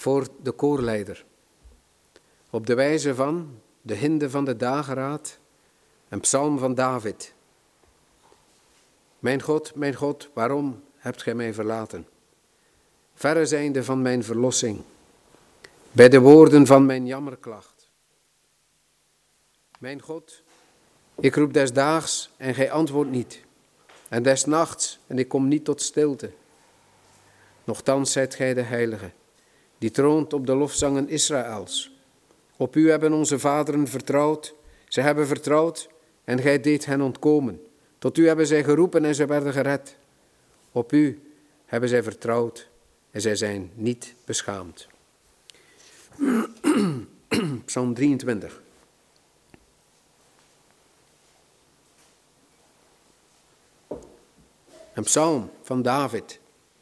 voor de koorleider. Op de wijze van de hinde van de dageraad, een psalm van David. Mijn God, waarom hebt gij mij verlaten? Verre zijnde van mijn verlossing, bij de woorden van mijn jammerklacht. Mijn God, ik roep des daags en gij antwoordt niet, en des nachts en ik kom niet tot stilte. Nochtans zijt gij de Heilige, die troont op de lofzangen Israëls. Op u hebben onze vaderen vertrouwd, zij hebben vertrouwd en gij deedt hen ontkomen. Tot u hebben zij geroepen en zij werden gered. Op u hebben zij vertrouwd en zij zijn niet beschaamd. Psalm 23. Een psalm van David.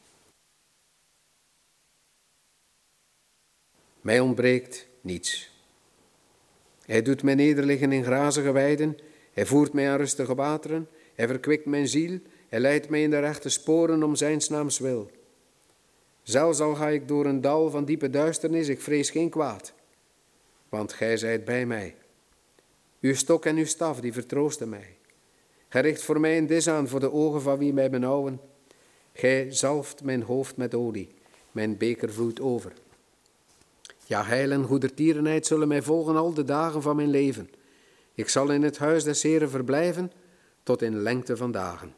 Mij ontbreekt niets. Hij doet mij nederliggen in grazige weiden. Hij voert mij aan rustige wateren. Hij verkwikt mijn ziel. Hij leidt mij in de rechte sporen om zijns naams wil. Zelfs al ga ik door een dal van diepe duisternis, ik vrees geen kwaad. Want gij zijt bij mij. Uw stok en uw staf, die vertroosten mij. Gij richt voor mij een dis aan voor de ogen van wie mij benauwen. Gij zalft mijn hoofd met olie. Mijn beker vloeit over. Ja, heil en goedertierenheid zullen mij volgen al de dagen van mijn leven. Ik zal in het huis des Heren verblijven tot in lengte van dagen.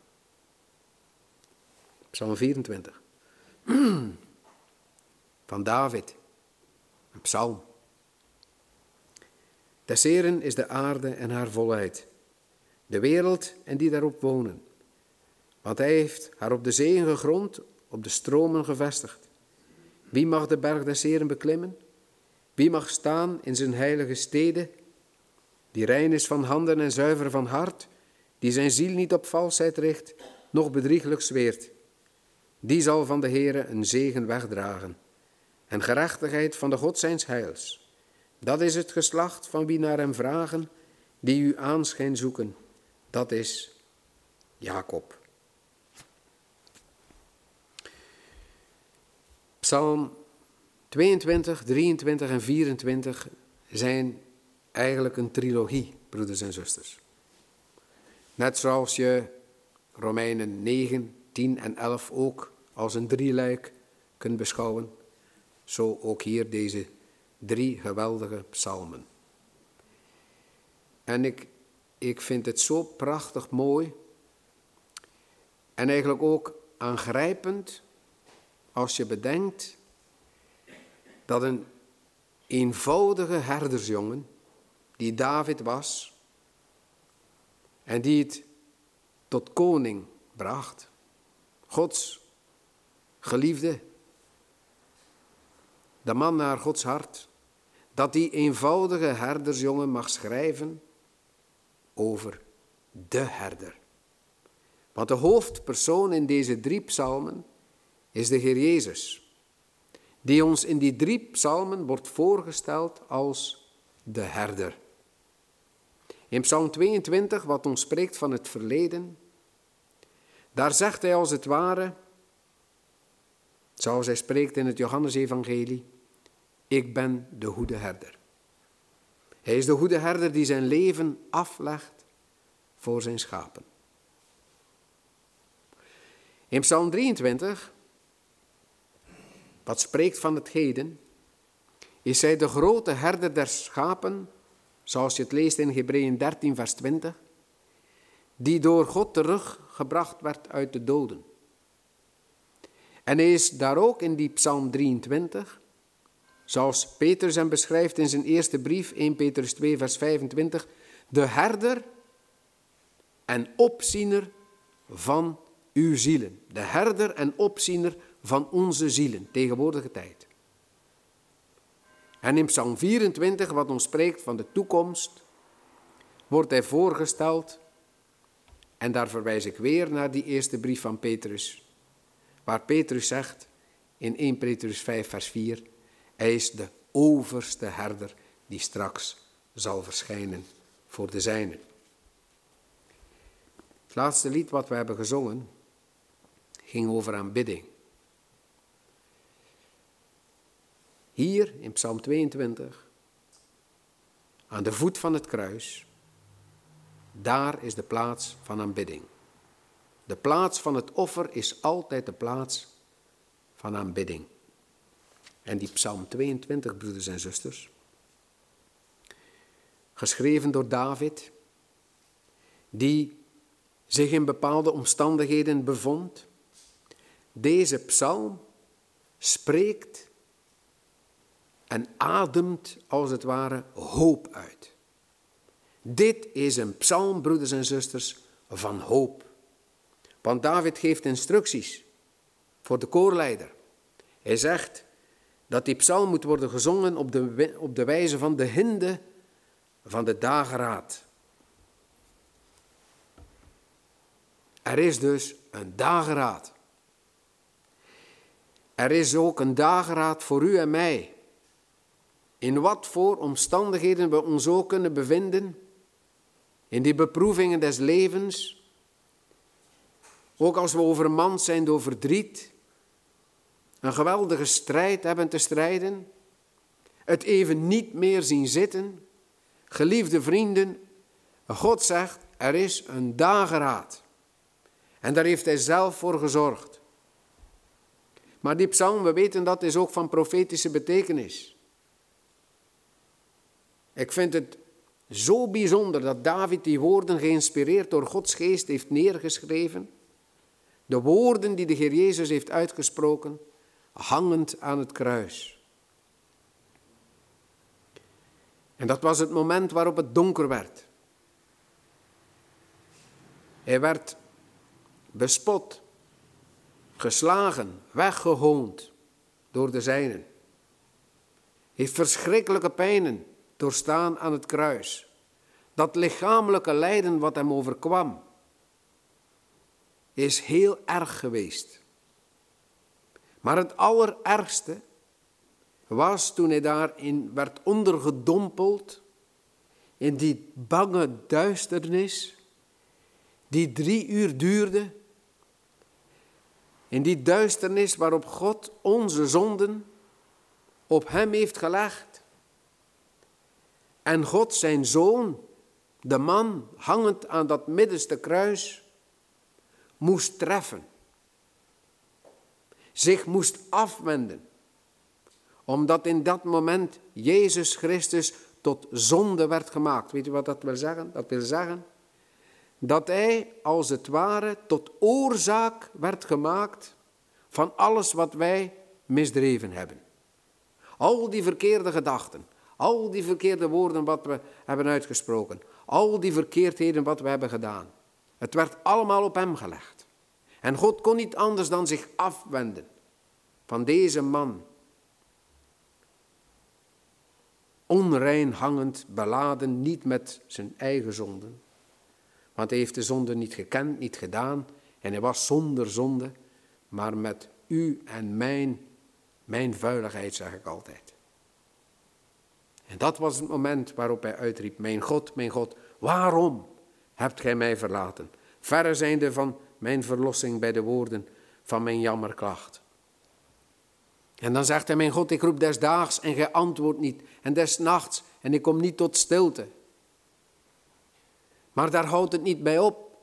Psalm 24. Van David. Een psalm. Des Heren is de aarde en haar volheid. De wereld en die daarop wonen. Want hij heeft haar op de zeeën gegrond, op de stromen gevestigd. Wie mag de berg des Heren beklimmen? Wie mag staan in zijn heilige steden? Die rein is van handen en zuiver van hart, die zijn ziel niet op valsheid richt, noch bedrieglijk zweert. Die zal van de Heere een zegen wegdragen en gerechtigheid van de God zijns heils. Dat is het geslacht van wie naar hem vragen, die uw aanschijn zoeken. Dat is Jacob. Psalm 22, 23 en 24 zijn eigenlijk een trilogie, broeders en zusters. Net zoals je Romeinen 9, 10 en 11 ook als een drieluik kunt beschouwen, zo ook hier deze 3 geweldige psalmen. En ik vind het zo prachtig mooi en eigenlijk ook aangrijpend als je bedenkt dat een eenvoudige herdersjongen, die David was en die het tot koning bracht, Gods geliefde, de man naar Gods hart, dat die eenvoudige herdersjongen mag schrijven over de herder. Want de hoofdpersoon in deze 3 psalmen is de Heer Jezus, die ons in die 3 psalmen wordt voorgesteld als de herder. In Psalm 22, wat ons spreekt van het verleden, daar zegt hij als het ware, zoals hij spreekt in het Johannesevangelie, ik ben de goede herder. Hij is de goede herder die zijn leven aflegt voor zijn schapen. In Psalm 23, wat spreekt van het heden, is hij de grote herder der schapen, zoals je het leest in Hebreeën 13 vers 20, die door God teruggebracht werd uit de doden. En hij is daar ook in die Psalm 23, zoals Petrus hem beschrijft in zijn eerste brief, 1 Petrus 2 vers 25, de herder en opziener van uw zielen. De herder en opziener van onze zielen, tegenwoordige tijd. En in Psalm 24, wat ons spreekt van de toekomst, wordt hij voorgesteld, en daar verwijs ik weer naar die eerste brief van Petrus, waar Petrus zegt in 1 Petrus 5 vers 4, hij is de overste herder die straks zal verschijnen voor de zijnen. Het laatste lied wat we hebben gezongen ging over aanbidding. Hier in Psalm 22, aan de voet van het kruis, daar is de plaats van aanbidding. De plaats van het offer is altijd de plaats van aanbidding. En die Psalm 22, broeders en zusters, geschreven door David, die zich in bepaalde omstandigheden bevond. Deze psalm spreekt en ademt als het ware hoop uit. Dit is een psalm, broeders en zusters, van hoop. Want David geeft instructies voor de koorleider. Hij zegt dat die psalm moet worden gezongen op de wijze van de hinde van de dageraad. Er is dus een dageraad. Er is ook een dageraad voor u en mij. In wat voor omstandigheden we ons ook kunnen bevinden, in die beproevingen des levens, ook als we overmand zijn door verdriet, een geweldige strijd hebben te strijden, het even niet meer zien zitten. Geliefde vrienden, God zegt, er is een dageraad. En daar heeft hij zelf voor gezorgd. Maar die psalm, we weten dat, is ook van profetische betekenis. Ik vind het zo bijzonder dat David die woorden geïnspireerd door Gods geest heeft neergeschreven. De woorden die de Heer Jezus heeft uitgesproken, hangend aan het kruis. En dat was het moment waarop het donker werd. Hij werd bespot, geslagen, weggehoond door de zijnen. Heeft verschrikkelijke pijnen doorstaan aan het kruis. Dat lichamelijke lijden wat hem overkwam, is heel erg geweest. Maar het allerergste was toen hij daarin werd ondergedompeld, in die bange duisternis, die 3 uur duurde, in die duisternis waarop God onze zonden op hem heeft gelegd. En God zijn zoon, de man hangend aan dat middenste kruis, moest treffen. Zich moest afwenden. Omdat in dat moment Jezus Christus tot zonde werd gemaakt. Weet u wat dat wil zeggen? Dat wil zeggen dat hij als het ware tot oorzaak werd gemaakt van alles wat wij misdreven hebben. Al die verkeerde gedachten, al die verkeerde woorden wat we hebben uitgesproken, al die verkeerdheden wat we hebben gedaan. Het werd allemaal op hem gelegd. En God kon niet anders dan zich afwenden van deze man. Onrein hangend, beladen, niet met zijn eigen zonden. Want hij heeft de zonde niet gekend, niet gedaan. En hij was zonder zonde, maar met u en mijn vuiligheid, zeg ik altijd. En dat was het moment waarop hij uitriep, mijn God, waarom hebt gij mij verlaten? Verre zijnde van mijn verlossing bij de woorden van mijn jammerklacht. En dan zegt hij, mijn God, ik roep des daags en gij antwoordt niet. En des nachts en ik kom niet tot stilte. Maar daar houdt het niet bij op.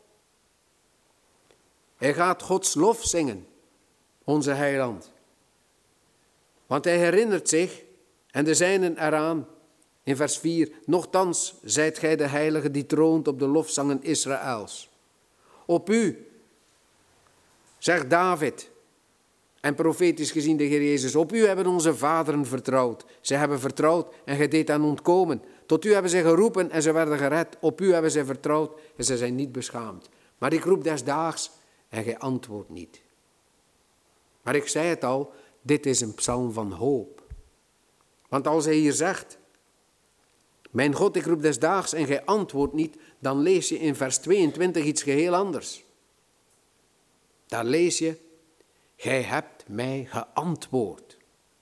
Hij gaat Gods lof zingen, onze heiland. Want hij herinnert zich, en de zijnen eraan, in vers 4, nochtans zijt gij de heilige die troont op de lofzangen Israëls. Op u, zegt David, en profetisch gezien de Heer Jezus, op u hebben onze vaderen vertrouwd. Zij hebben vertrouwd en gij deed hen ontkomen. Tot u hebben zij geroepen en ze werden gered. Op u hebben zij vertrouwd en ze zijn niet beschaamd. Maar ik roep des daags en gij antwoordt niet. Maar ik zei het al, dit is een psalm van hoop. Want als hij hier zegt, mijn God, ik roep des daags en gij antwoordt niet, dan lees je in vers 22 iets geheel anders. Daar lees je, gij hebt mij geantwoord.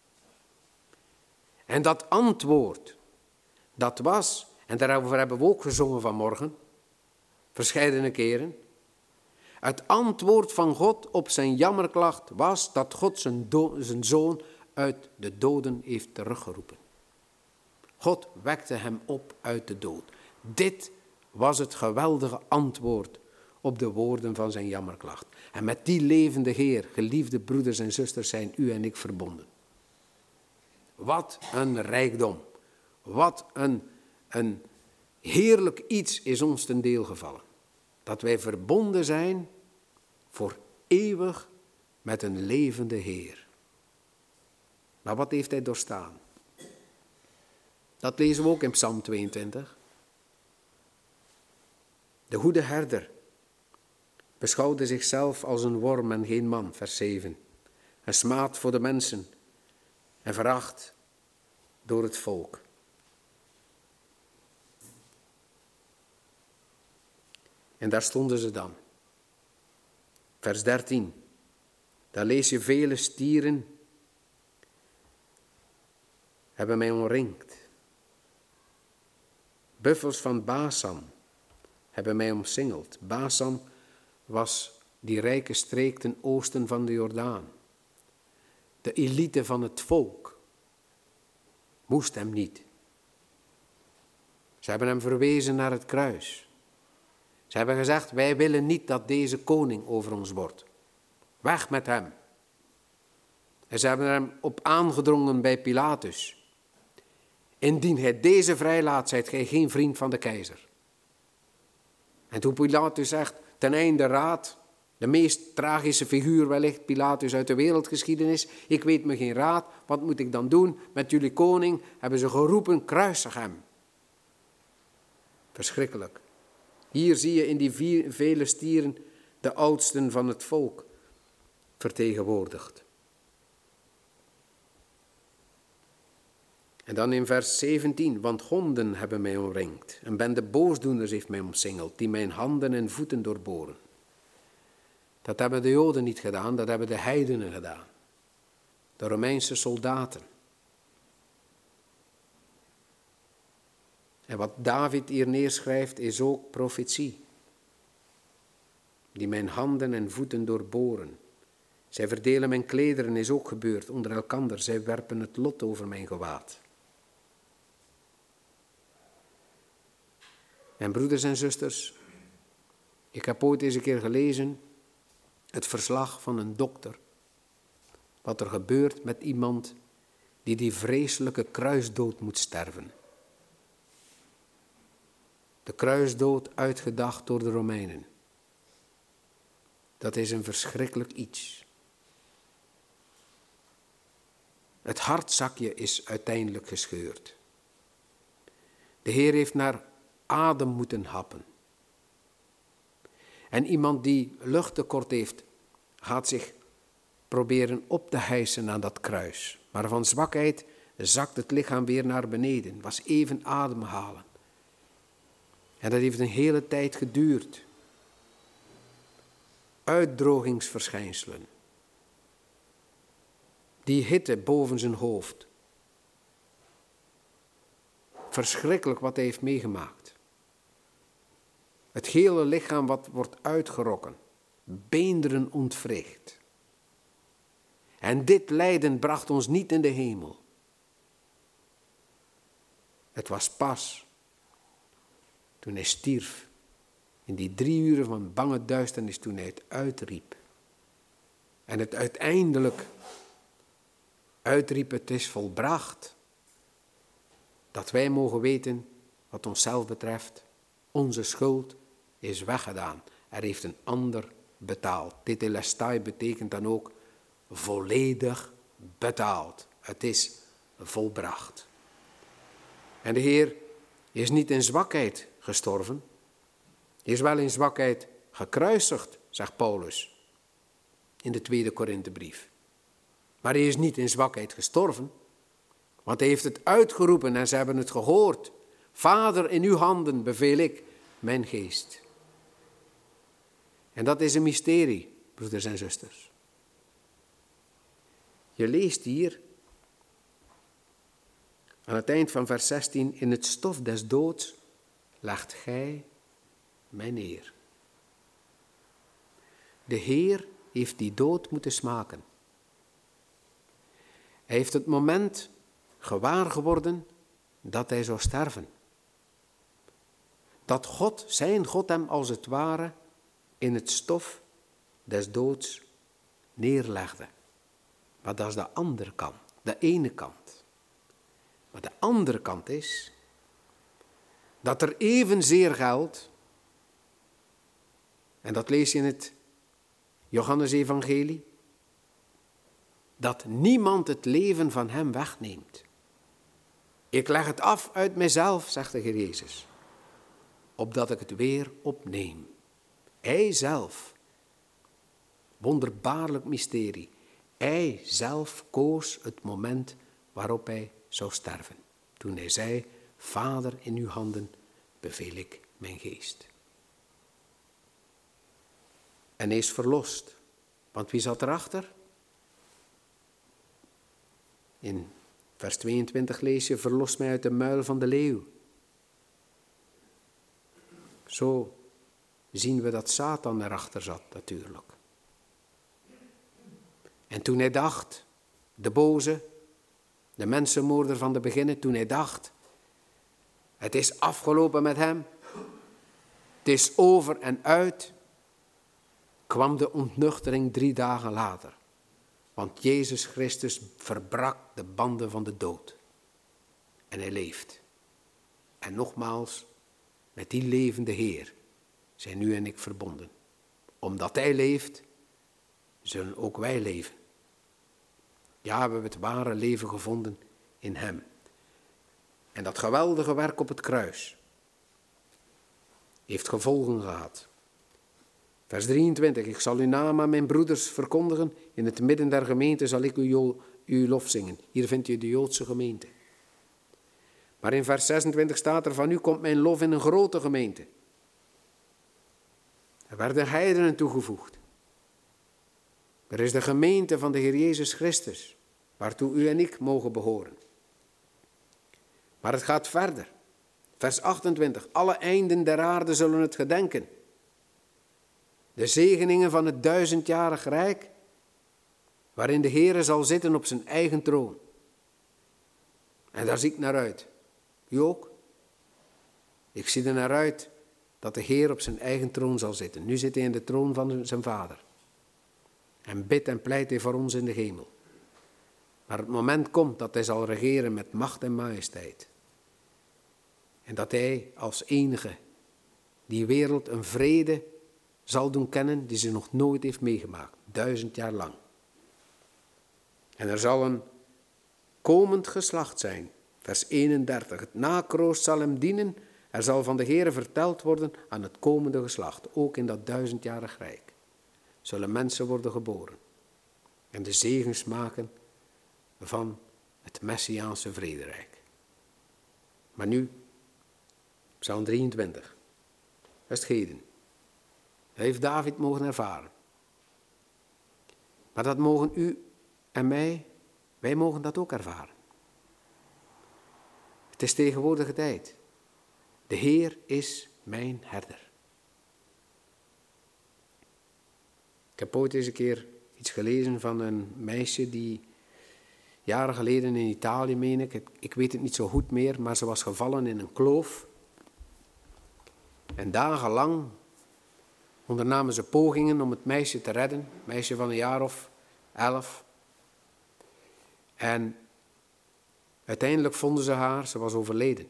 En dat antwoord, dat was, en daarover hebben we ook gezongen vanmorgen, verscheidene keren. Het antwoord van God op zijn jammerklacht was dat God zijn zoon uit de doden heeft teruggeroepen. God wekte hem op uit de dood. Dit was het geweldige antwoord op de woorden van zijn jammerklacht. En met die levende Heer, geliefde broeders en zusters, zijn u en ik verbonden. Wat een rijkdom. Wat een heerlijk iets is ons ten deel gevallen. Dat wij verbonden zijn voor eeuwig met een levende Heer. Maar wat heeft hij doorstaan? Dat lezen we ook in Psalm 22. De goede herder beschouwde zichzelf als een worm en geen man, vers 7. Een smaad voor de mensen en veracht door het volk. En daar stonden ze dan. Vers 13. Daar lees je: vele stieren hebben mij omringd. Buffels van Basan hebben mij omsingeld. Basan was die rijke streek ten oosten van de Jordaan. De elite van het volk moest hem niet. Ze hebben hem verwezen naar het kruis. Ze hebben gezegd: wij willen niet dat deze koning over ons wordt. Weg met hem. En ze hebben hem op aangedrongen bij Pilatus. Indien hij deze vrijlaat, zijt gij geen vriend van de keizer. En toen Pilatus zegt: ten einde raad, de meest tragische figuur wellicht, Pilatus uit de wereldgeschiedenis. Ik weet me geen raad, wat moet ik dan doen met jullie koning? Hebben ze geroepen: kruisig hem. Verschrikkelijk. Hier zie je in die vele stieren de oudsten van het volk vertegenwoordigd. En dan in vers 17, want honden hebben mij omringd. Een bende boosdoeners heeft mij omsingeld, die mijn handen en voeten doorboren. Dat hebben de Joden niet gedaan, dat hebben de heidenen gedaan. De Romeinse soldaten. En wat David hier neerschrijft is ook profetie. Die mijn handen en voeten doorboren. Zij verdelen mijn klederen, is ook gebeurd, onder elkander. Zij werpen het lot over mijn gewaad. En broeders en zusters, ik heb ooit eens een keer gelezen het verslag van een dokter. Wat er gebeurt met iemand die vreselijke kruisdood moet sterven. De kruisdood uitgedacht door de Romeinen. Dat is een verschrikkelijk iets. Het hartzakje is uiteindelijk gescheurd. De Heer heeft naar adem moeten happen. En iemand die luchttekort heeft, gaat zich proberen op te hijsen aan dat kruis. Maar van zwakheid zakt het lichaam weer naar beneden. Was even ademhalen. En dat heeft een hele tijd geduurd. Uitdrogingsverschijnselen. Die hitte boven zijn hoofd. Verschrikkelijk wat hij heeft meegemaakt. Het hele lichaam wat wordt uitgerokken. Beenderen ontwricht. En dit lijden bracht ons niet in de hemel. Het was pas toen hij stierf. In die 3 uren van bange duisternis, toen hij het uitriep. En het uiteindelijk uitriep: het is volbracht. Dat wij mogen weten, wat onszelf betreft, onze schuld is weggedaan. Er heeft een ander betaald. Tetelestai betekent dan ook volledig betaald. Het is volbracht. En de Heer is niet in zwakheid gestorven. Hij is wel in zwakheid gekruisigd, zegt Paulus in de 2e Korinthebrief. Maar hij is niet in zwakheid gestorven. Want hij heeft het uitgeroepen en ze hebben het gehoord. Vader, in uw handen beveel ik mijn geest. En dat is een mysterie, broeders en zusters. Je leest hier aan het eind van vers 16: in het stof des doods legt gij mij neer. De Heer heeft die dood moeten smaken. Hij heeft het moment gewaar geworden dat hij zou sterven. Dat zijn God hem als het ware in het stof des doods neerlegde. Maar dat is de andere kant, de ene kant. Maar de andere kant is dat er evenzeer geldt, en dat lees je in het Johannesevangelie, dat niemand het leven van hem wegneemt. Ik leg het af uit mijzelf, zegt de Heer Jezus, opdat ik het weer opneem. Hij zelf, wonderbaarlijk mysterie, hij zelf koos het moment waarop hij zou sterven. Toen hij zei, Vader, in uw handen beveel ik mijn geest. En hij is verlost. Want wie zat erachter? In vers 22 lees je, verlos mij uit de muil van de leeuw. Zo zien we dat Satan erachter zat natuurlijk. En toen hij dacht, de boze, de mensenmoorder van de beginnen, toen hij dacht, het is afgelopen met hem, het is over en uit, kwam de ontnuchtering 3 dagen later. Want Jezus Christus verbrak de banden van de dood. En hij leeft. En nogmaals, met die levende Heer zijn u en ik verbonden. Omdat hij leeft, zullen ook wij leven. Ja, we hebben het ware leven gevonden in hem. En dat geweldige werk op het kruis heeft gevolgen gehad. Vers 23, ik zal uw naam aan mijn broeders verkondigen. In het midden der gemeente zal ik uw lof zingen. Hier vindt u de Joodse gemeente. Maar in vers 26 staat er, van u komt mijn lof in een grote gemeente. Er werden heidenen toegevoegd. Er is de gemeente van de Heer Jezus Christus, waartoe u en ik mogen behoren. Maar het gaat verder. Vers 28, alle einden der aarde zullen het gedenken. De zegeningen van het 1000-jarig rijk, waarin de Heere zal zitten op zijn eigen troon. En daar zie ik naar uit. U ook? Ik zie er naar uit dat de Heer op zijn eigen troon zal zitten. Nu zit hij in de troon van zijn Vader. En bidt en pleit hij voor ons in de hemel. Maar het moment komt dat hij zal regeren met macht en majesteit. En dat hij als enige die wereld een vrede zal doen kennen die ze nog nooit heeft meegemaakt. 1000 jaar lang. En er zal een komend geslacht zijn. Vers 31. Het nakroost zal hem dienen. Er zal van de Heere verteld worden aan het komende geslacht. Ook in dat 1000-jarig rijk zullen mensen worden geboren. En de zegens maken van het Messiaanse vrederijk. Maar nu, Psalm 23. Dat is het heden. Dat heeft David mogen ervaren. Maar dat mogen u en wij mogen dat ook ervaren. Het is tegenwoordige tijd. De Heer is mijn herder. Ik heb ooit eens een keer iets gelezen van een meisje die jaren geleden in Italië, meen ik weet het niet zo goed meer, maar ze was gevallen in een kloof. En dagenlang ondernamen ze pogingen om het meisje te redden, een meisje van een jaar of 11. En uiteindelijk vonden ze haar, ze was overleden.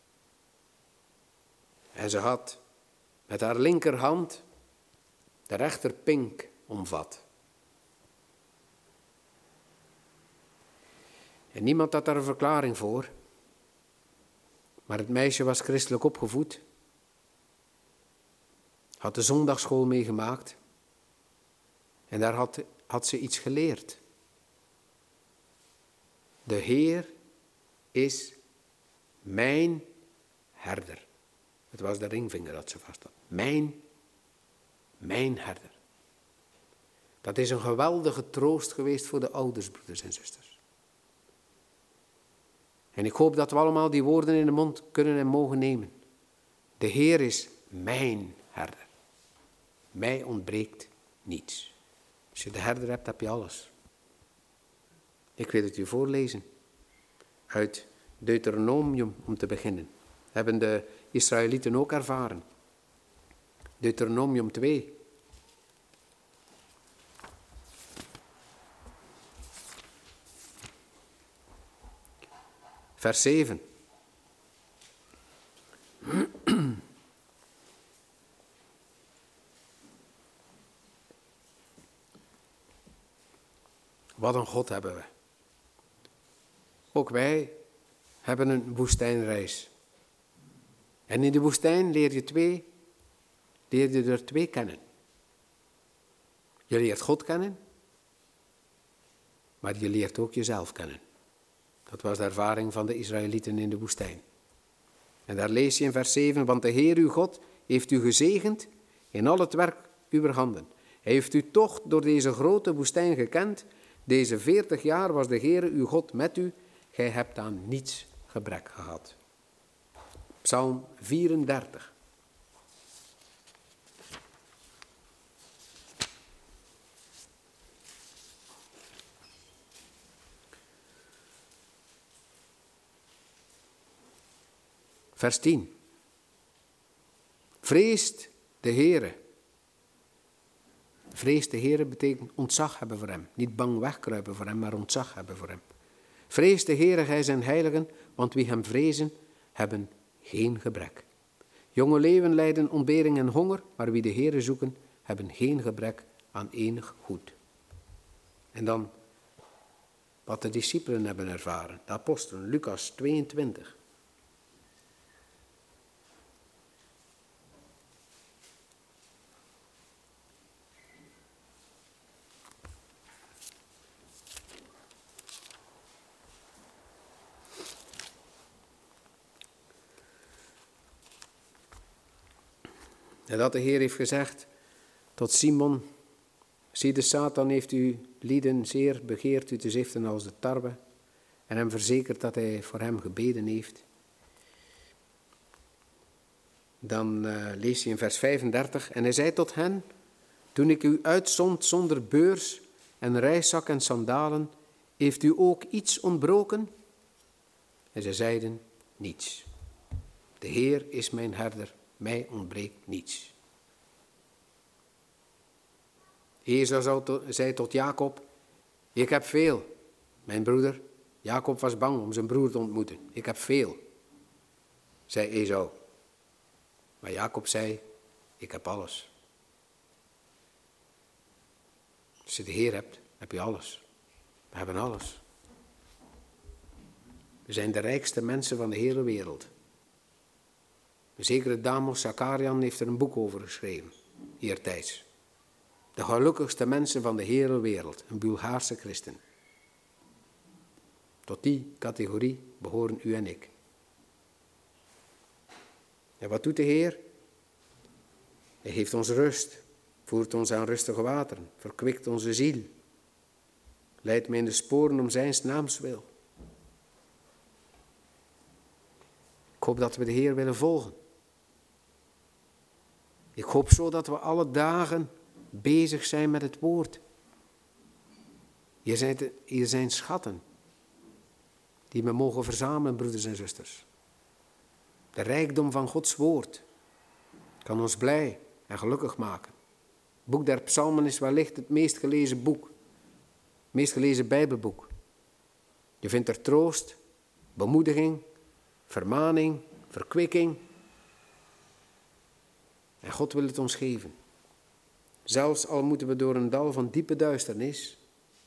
En ze had met haar linkerhand de rechterpink omvat. En niemand had daar een verklaring voor. Maar het meisje was christelijk opgevoed. Had de zondagsschool meegemaakt. En daar had ze iets geleerd. De Heer is mijn herder. Het was de ringvinger dat ze vast had. Mijn herder. Dat is een geweldige troost geweest voor de ouders, broeders en zusters. En ik hoop dat we allemaal die woorden in de mond kunnen en mogen nemen. De Heer is mijn herder. Mij ontbreekt niets. Als je de herder hebt, heb je alles. Ik wil het u voorlezen. Uit Deuteronomium om te beginnen. Hebben de Israëlieten ook ervaren. Deuteronomium 2. Vers 7. Wat een God hebben we. Ook wij hebben een woestijnreis. En in de woestijn leer je er twee kennen. Je leert God kennen, maar je leert ook jezelf kennen. Dat was de ervaring van de Israëlieten in de woestijn. En daar lees je in vers 7, want de Heer uw God heeft u gezegend in al het werk uw handen. Hij heeft u toch door deze grote woestijn gekend. Deze 40 jaar was de Heer uw God met u. Gij hebt aan niets gebrek gehad. Psalm 34. Vers 10. Vreest de Heere. Vrees de Heere betekent ontzag hebben voor hem. Niet bang wegkruipen voor hem, maar ontzag hebben voor hem. Vrees de Heere, gij zijn heiligen, want wie hem vrezen, hebben geen gebrek. Jonge leeuwen lijden ontbering en honger, maar wie de Heere zoeken, hebben geen gebrek aan enig goed. En dan wat de discipelen hebben ervaren, de apostelen, Lucas 22. En dat de Heer heeft gezegd tot Simon, zie de Satan heeft u lieden zeer begeerd u te ziften als de tarwe en hem verzekerd dat hij voor hem gebeden heeft. Dan lees je in vers 35, en hij zei tot hen, toen ik u uitzond zonder beurs en reiszak en sandalen, heeft u ook iets ontbroken? En zij zeiden, niets. De Heer is mijn herder. Mij ontbreekt niets. Esau zei tot Jacob, ik heb veel. Mijn broeder, Jacob was bang om zijn broer te ontmoeten. Ik heb veel, zei Esau. Maar Jacob zei, ik heb alles. Als je de Heer hebt, heb je alles. We hebben alles. We zijn de rijkste mensen van de hele wereld. Een zekere Damos Zakarian heeft er een boek over geschreven, eertijds. De gelukkigste mensen van de hele wereld, een Bulgaarse christen. Tot die categorie behoren u en ik. En wat doet de Heer? Hij geeft ons rust, voert ons aan rustige wateren, verkwikt onze ziel. Leidt mij in de sporen om zijn naams wil. Ik hoop dat we de Heer willen volgen. Ik hoop zo dat we alle dagen bezig zijn met het woord. Hier zijn schatten die we mogen verzamelen, broeders en zusters. De rijkdom van Gods woord kan ons blij en gelukkig maken. Het boek der Psalmen is wellicht het meest gelezen boek, het meest gelezen Bijbelboek. Je vindt er troost, bemoediging, vermaning, verkwikking. En God wil het ons geven. Zelfs al moeten we door een dal van diepe duisternis,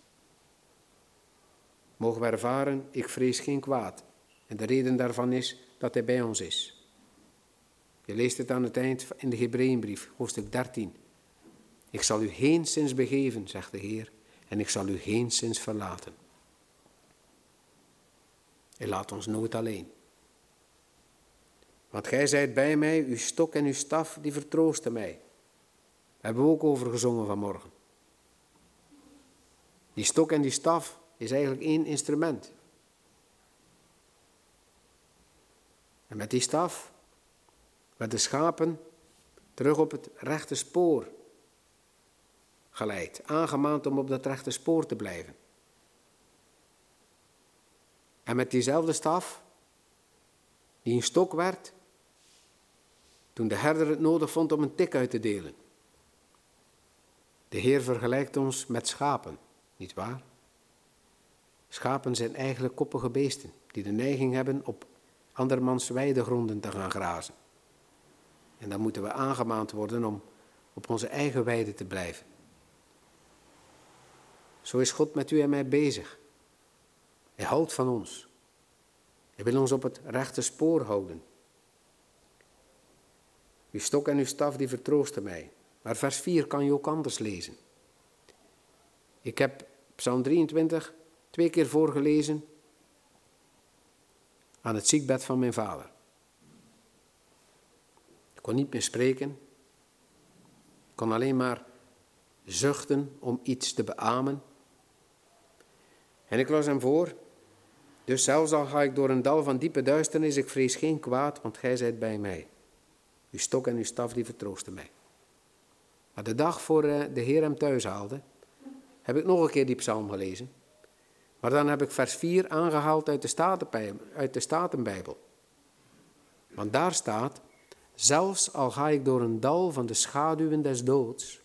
mogen we ervaren, ik vrees geen kwaad. En de reden daarvan is dat hij bij ons is. Je leest het aan het eind in de Hebreeënbrief, hoofdstuk 13. Ik zal u geenszins begeven, zegt de Heer, en ik zal u geenszins verlaten. Hij laat ons nooit alleen. Want gij zijt bij mij, uw stok en uw staf, die vertroosten mij. Daar hebben we ook over gezongen vanmorgen. Die stok en die staf is eigenlijk één instrument. En met die staf werden de schapen terug op het rechte spoor geleid. Aangemaand om op dat rechte spoor te blijven. En met diezelfde staf, die een stok werd, toen de herder het nodig vond om een tik uit te delen. De Heer vergelijkt ons met schapen, niet waar? Schapen zijn eigenlijk koppige beesten, die de neiging hebben op andermans weidegronden te gaan grazen. En dan moeten we aangemaand worden om op onze eigen weide te blijven. Zo is God met u en mij bezig. Hij houdt van ons. Hij wil ons op het rechte spoor houden. Uw stok en uw staf die vertroosten mij. Maar vers 4 kan je ook anders lezen. Ik heb Psalm 23 2 keer voorgelezen aan het ziekbed van mijn vader. Ik kon niet meer spreken. Ik kon alleen maar zuchten om iets te beamen. En ik las hem voor. Dus zelfs al ga ik door een dal van diepe duisternis, ik vrees geen kwaad, want gij zijt bij mij. Uw stok en uw staf die vertroosten mij. Maar de dag voor de Heer hem thuis haalde, heb ik nog een keer die psalm gelezen. Maar dan heb ik vers 4 aangehaald uit de Statenbijbel. Want daar staat, zelfs al ga ik door een dal van de schaduwen des doods,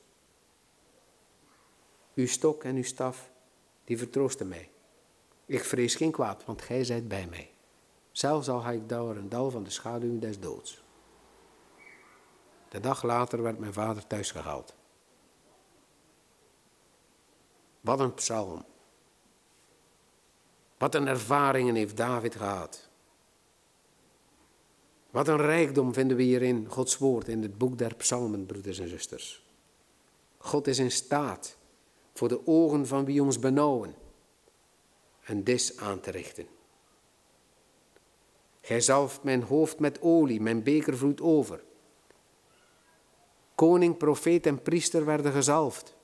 uw stok en uw staf, die vertroosten mij. Ik vrees geen kwaad, want gij zijt bij mij. Zelfs al ga ik door een dal van de schaduwen des doods. De dag later werd mijn vader thuisgehaald. Wat een psalm. Wat een ervaringen heeft David gehad. Wat een rijkdom vinden we hier in Gods woord, in het boek der psalmen, broeders en zusters. God is in staat voor de ogen van wie ons benauwen een dis aan te richten. Gij zalft mijn hoofd met olie, mijn beker vloeit over. Koning, profeet en priester werden gezalfd.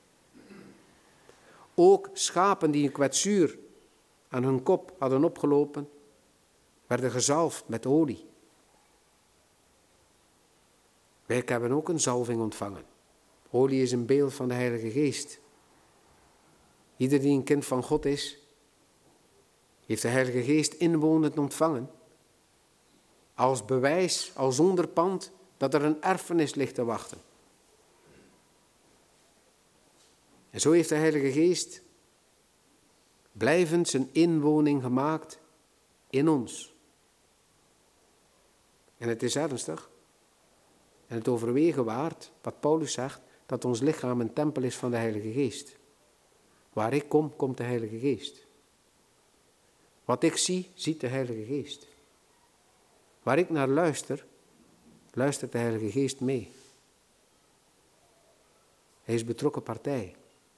Ook schapen die een kwetsuur aan hun kop hadden opgelopen, werden gezalfd met olie. Wij hebben ook een zalving ontvangen. Olie is een beeld van de Heilige Geest. Ieder die een kind van God is, heeft de Heilige Geest inwonend ontvangen. Als bewijs, als onderpand, dat er een erfenis ligt te wachten. En zo heeft de Heilige Geest blijvend zijn inwoning gemaakt in ons. En het is ernstig. En het overwegen waard, wat Paulus zegt, dat ons lichaam een tempel is van de Heilige Geest. Waar ik kom, komt de Heilige Geest. Wat ik zie, ziet de Heilige Geest. Waar ik naar luister, luistert de Heilige Geest mee. Hij is betrokken partij.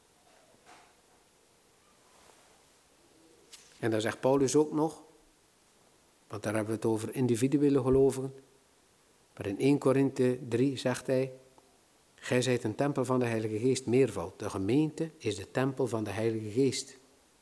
En daar zegt Paulus ook nog, want daar hebben we het over individuele gelovigen. Maar in 1 Korinthe 3 zegt hij, gij zijt een tempel van de Heilige Geest, meervoud. De gemeente is de tempel van de Heilige Geest.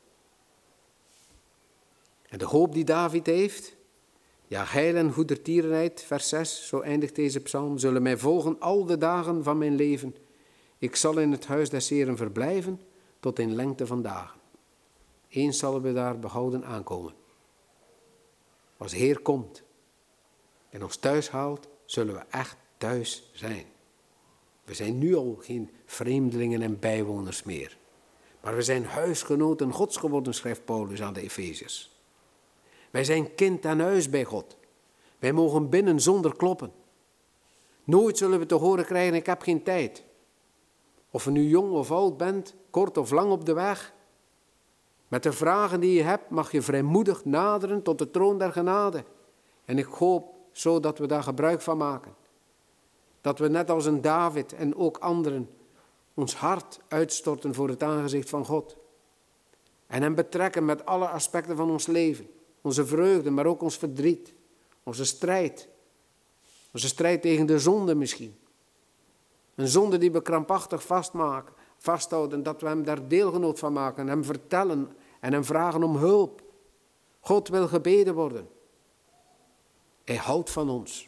En de hoop die David heeft, ja, heil en goedertierenheid, vers 6, zo eindigt deze psalm, zullen mij volgen al de dagen van mijn leven. Ik zal in het huis des Heeren verblijven tot in lengte van dagen. Eens zullen we daar behouden aankomen. Als de Heer komt en ons thuis haalt, zullen we echt thuis zijn. We zijn nu al geen vreemdelingen en bijwoners meer. Maar we zijn huisgenoten Gods geworden, schrijft Paulus aan de Efeziërs. Wij zijn kind aan huis bij God. Wij mogen binnen zonder kloppen. Nooit zullen we te horen krijgen, ik heb geen tijd. Of je nu jong of oud bent, kort of lang op de weg. Met de vragen die je hebt, mag je vrijmoedig naderen tot de troon der genade. En ik hoop zo dat we daar gebruik van maken. Dat we net als een David en ook anderen ons hart uitstorten voor het aangezicht van God. En hem betrekken met alle aspecten van ons leven. Onze vreugde, maar ook ons verdriet. Onze strijd. Onze strijd tegen de zonde misschien. Een zonde die we krampachtig vasthouden. Dat we hem daar deelgenoot van maken. Hem vertellen en hem vragen om hulp. God wil gebeden worden. Hij houdt van ons.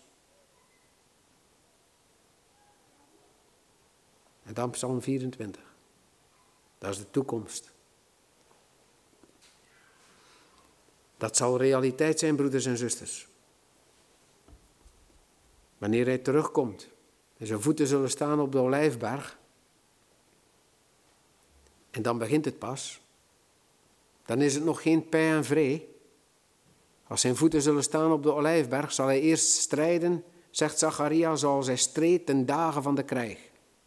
En dan Psalm 24. Dat is de toekomst. Dat zal realiteit zijn, broeders en zusters. Wanneer hij terugkomt en zijn voeten zullen staan op de Olijfberg. En dan begint het pas. Dan is het nog geen pij en vrij. Als zijn voeten zullen staan op de Olijfberg, zal hij eerst strijden, zegt Zacharia, zoals hij streed ten dagen van de krijg.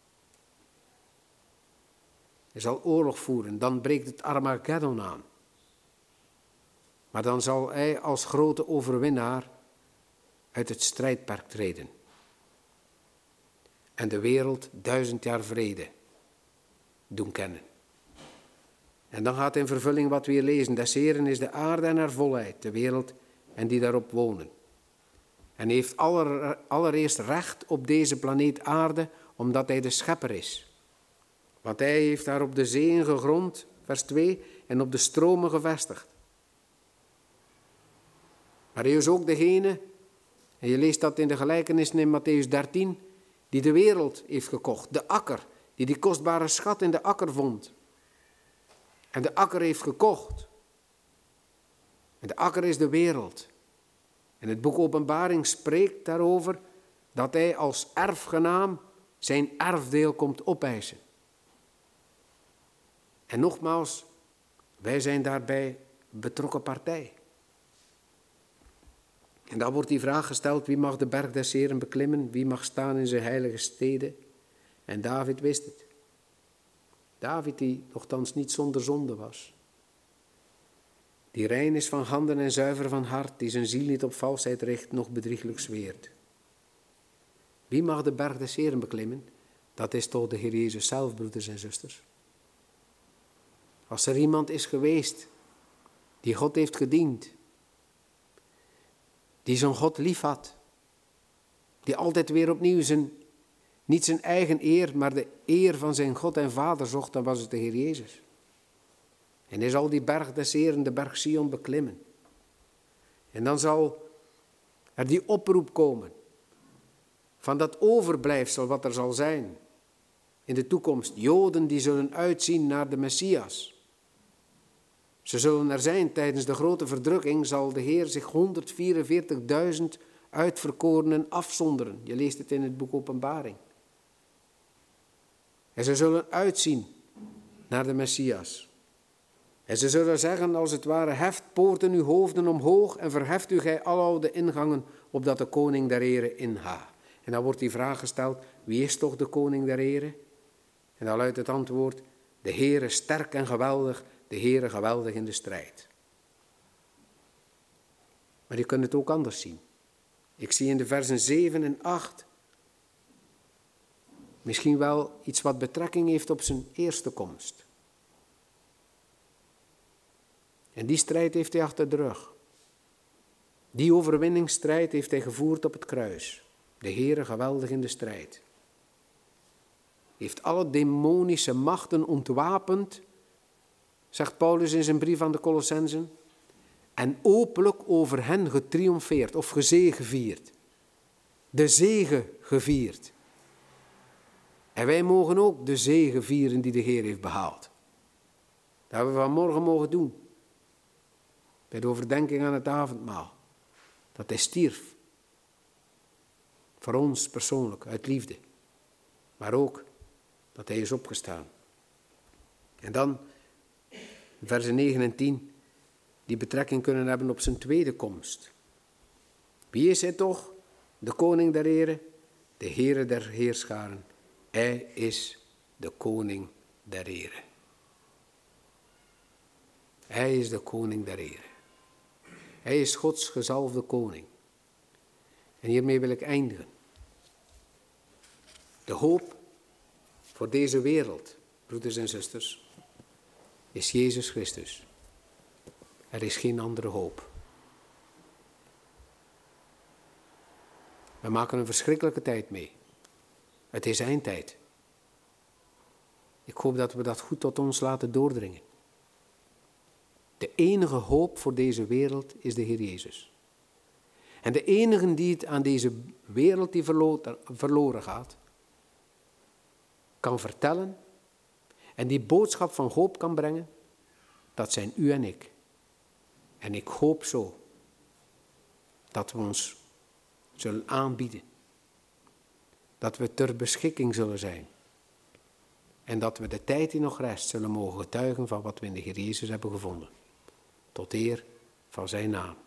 Hij zal oorlog voeren, dan breekt het Armageddon aan. Maar dan zal hij als grote overwinnaar uit het strijdperk treden. En de wereld 1000 jaar vrede doen kennen. En dan gaat in vervulling wat we hier lezen. Des Heren is de aarde en haar volheid, de wereld en die daarop wonen. En heeft allereerst recht op deze planeet aarde, omdat hij de schepper is. Want hij heeft daar op de zeeën gegrond, vers 2, en op de stromen gevestigd. Maar hij is ook degene, en je leest dat in de gelijkenissen in Mattheüs 13, die de wereld heeft gekocht, de akker, die kostbare schat in de akker vond. En de akker heeft gekocht. En de akker is de wereld. En het boek Openbaring spreekt daarover dat hij als erfgenaam zijn erfdeel komt opeisen. En nogmaals, wij zijn daarbij betrokken partij. En dan wordt die vraag gesteld, wie mag de berg des Heren beklimmen? Wie mag staan in zijn heilige steden? En David wist het. David die nochtans niet zonder zonde was. Die rein is van handen en zuiver van hart, die zijn ziel niet op valsheid richt, noch bedrieglijk zweert. Wie mag de berg des Heren beklimmen? Dat is toch de Heer Jezus zelf, broeders en zusters. Als er iemand is geweest die God heeft gediend, die zo'n God lief had, die altijd weer opnieuw niet zijn eigen eer, maar de eer van zijn God en Vader zocht, dan was het de Heer Jezus. En hij zal die berg des Heren, de berg Sion, beklimmen. En dan zal er die oproep komen van dat overblijfsel wat er zal zijn in de toekomst. Joden die zullen uitzien naar de Messias. Ze zullen er zijn tijdens de grote verdrukking, zal de Heer zich 144.000 uitverkorenen afzonderen. Je leest het in het boek Openbaring. En ze zullen uitzien naar de Messias. En ze zullen zeggen als het ware, heft poorten uw hoofden omhoog en verheft u gij aloude ingangen, opdat de koning der Here inga. En dan wordt die vraag gesteld, wie is toch de koning der Here? En dan luidt het antwoord, de Heere sterk en geweldig, de Heere geweldig in de strijd. Maar je kunt het ook anders zien. Ik zie in de versen 7 en 8 misschien wel iets wat betrekking heeft op zijn eerste komst. En die strijd heeft hij achter de rug. Die overwinningsstrijd heeft hij gevoerd op het kruis. De Heere geweldig in de strijd. Heeft alle demonische machten ontwapend, zegt Paulus in zijn brief aan de Colossenzen, en openlijk over hen getriomfeerd of gezegevierd. De zege gevierd. En wij mogen ook de zege vieren die de Heer heeft behaald. Dat hebben we vanmorgen mogen doen. Bij de overdenking aan het avondmaal. Dat hij stierf. Voor ons persoonlijk, uit liefde. Maar ook dat hij is opgestaan. En dan, versen 9 en 10, die betrekking kunnen hebben op zijn tweede komst. Wie is hij toch? De koning der Here, de Heere der heerscharen. Hij is de koning der Here. Hij is de koning der Here. Hij is Gods gezalfde koning. En hiermee wil ik eindigen. De hoop voor deze wereld, broeders en zusters, is Jezus Christus. Er is geen andere hoop. We maken een verschrikkelijke tijd mee. Het is eindtijd. Ik hoop dat we dat goed tot ons laten doordringen. De enige hoop voor deze wereld is de Heer Jezus. En de enige die het aan deze wereld die verloren gaat, kan vertellen en die boodschap van hoop kan brengen, dat zijn u en ik. En ik hoop zo dat we ons zullen aanbieden. Dat we ter beschikking zullen zijn. En dat we de tijd die nog rest zullen mogen getuigen van wat we in de Heer Jezus hebben gevonden. Tot eer van zijn naam.